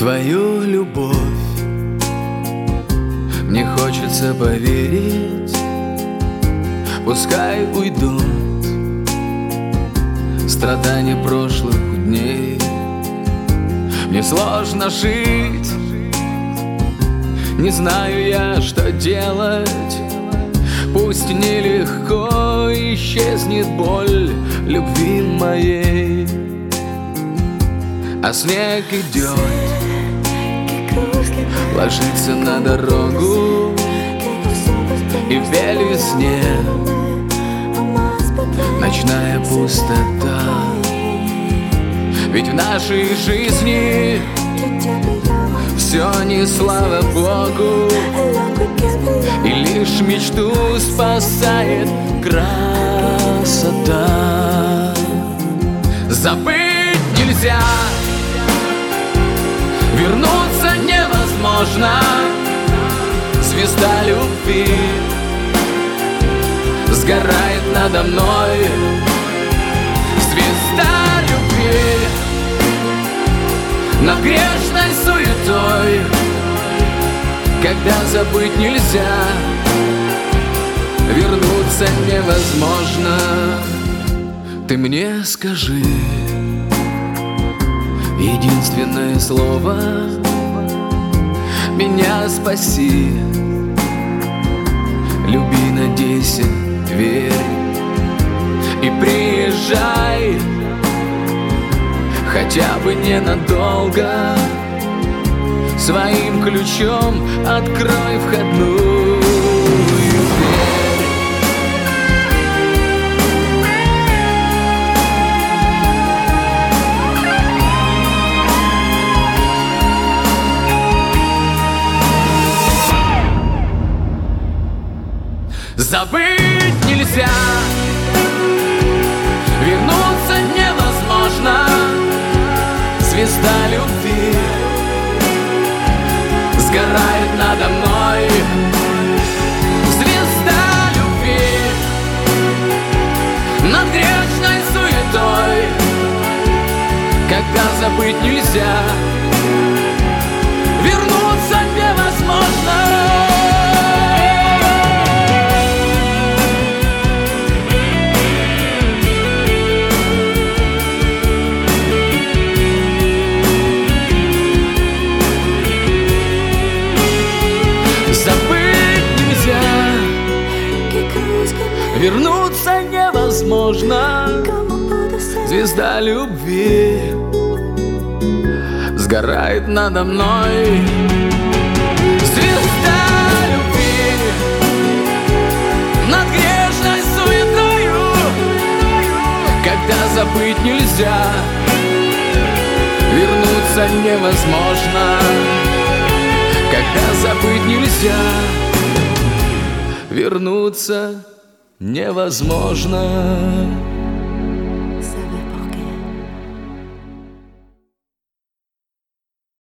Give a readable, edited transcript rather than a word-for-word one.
твою любовь мне хочется поверить. Пускай уйдут страдания прошлых дней. Мне сложно жить, не знаю я, что делать. Пусть нелегко исчезнет боль любви моей, а снег идет, ложится на дорогу, и в белизне ночная пустота. Ведь в нашей жизни все не слава Богу, и лишь мечту спасает красота. Забыть нельзя, вернуться невозможно. Звезда любви сгорает надо мной. Звезда любви над грешной суетой. Когда забыть нельзя, вернуться невозможно. Ты мне скажи единственное слово, меня спаси. Люби, надейся, верь и приезжай, хотя бы ненадолго. Своим ключом открой входную дверь. Забыть нельзя, вернуться невозможно. Звезда любви сгорает надо мной. Звезда любви над грешной суетой. Когда забыть нельзя, вернуться невозможно. Вернуться невозможно. Звезда любви сгорает надо мной. Звезда любви над грешной суетою. Когда забыть нельзя, вернуться невозможно. Когда забыть нельзя, вернуться невозможно.